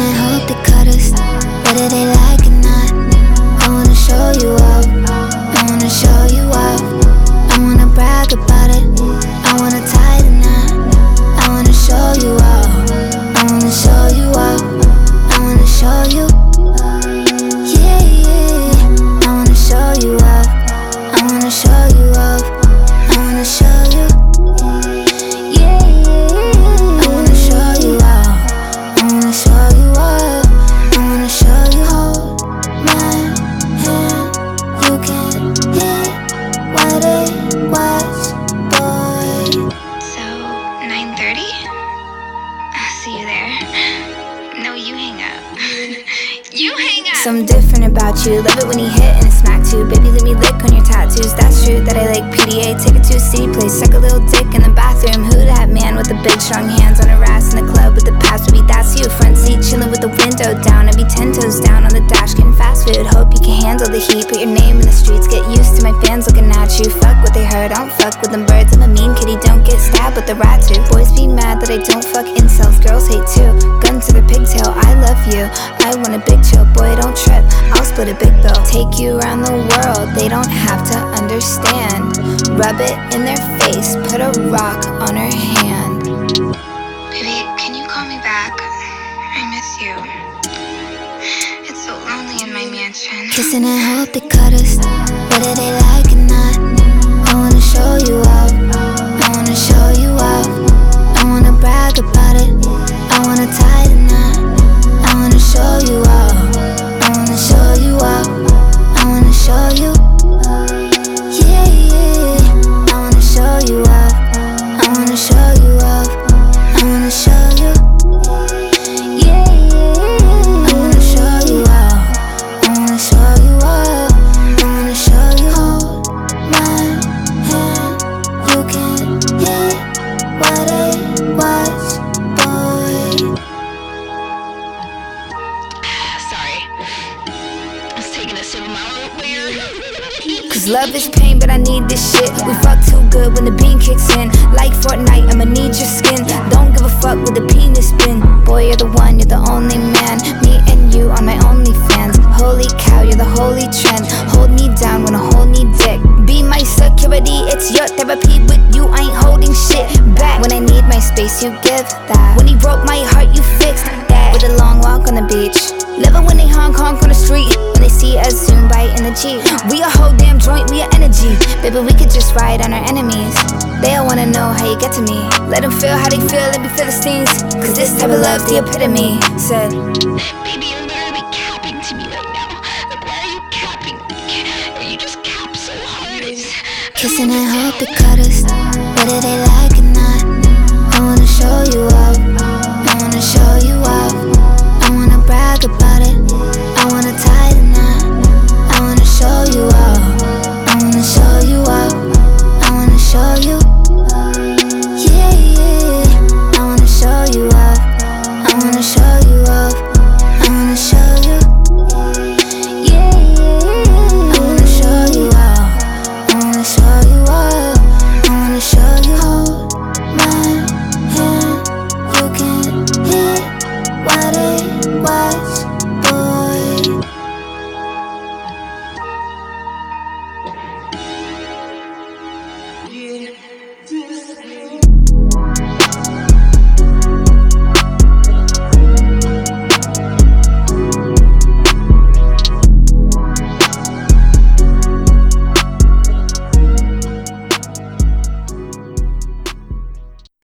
and hope they cut us, whether they like it or not. I wanna show you up, I wanna show you up. I wanna brag about it, I wanna tie the knot. I wanna show you up, I wanna show you up. I wanna show you, yeah, yeah. I wanna show you up, I wanna show you up. I wanna show you, yeah, yeah. I wanna show you up, I wanna show you up. I wanna show you. Hold my hand, you can hit what it was, boy. So, 9:30? I'll see you there. No, you hang up. You hang up! Something different about you, love it when you hit and it smack too. Baby, let me lick on your tattoos, that's true that I like PDA. Take it to a city place, suck a little dick in the bathroom. Who that man with the big strong hands on her ass in the club with the pass? Baby, that's you. Front seat chilling with the window down. I'd be 10 toes down on the dash getting fast food. Hope you can handle the heat, put your name in the streets. Get used to my fans looking at you. Fuck what they heard, I don't fuck with them birds. I'm a mean kitty, don't get stabbed with the rat too. Boys be mad that I don't fuck incels, girls hate too. Gun to the pigtail, I love you. I want a big chill, boy don't trip, I'll split a big bill. Take you around the world, they don't have to understand. Rub it in their face, put a rock on her hand. Baby, can you call me back? I miss you. It's so lonely in my mansion. Kissing and hope they cut us, whether they like it or not. I wanna show you up, I wanna show you up. I wanna brag about it, I wanna tie the knot. I wanna show you up, I wanna show you up. I wanna show you, yeah, yeah. I wanna show you up, I wanna show you up. I wanna show you, yeah, yeah. I wanna show you up, I wanna show you up. I wanna show you. Hold my hand, you can hit what it was, boy. Sorry. I was taking a sip of my root beer. Cause love is pain, but I need this shit. We fuck too good when the bean kicks in. Like Fortnite, I'ma need your skin. Don't give a fuck with the penis spin. Boy, you're the one, you're the only man. Me and you on my OnlyFans. Holy cow, you're the holy trend. Hold me down when I hold me dick. Be my security, it's your therapy. With you, I ain't holding shit back. When I need my space, you give that. When he broke my heart, you fixed that. With a long walk on the beach. Love it when they honk on the street. When they see us zoom by in the Jeep. We a whole damn joint, we a energy. Baby, we could just ride on our enemies. They all wanna know how you get to me. Let them feel how they feel, let me feel the stings. Cause this type of love's the epitome. Said, Baby, you're literally capping to me right now. Like, why are you capping? You just cap so hard. kissing and hope they cut us, whether they like it or not. I wanna show you up,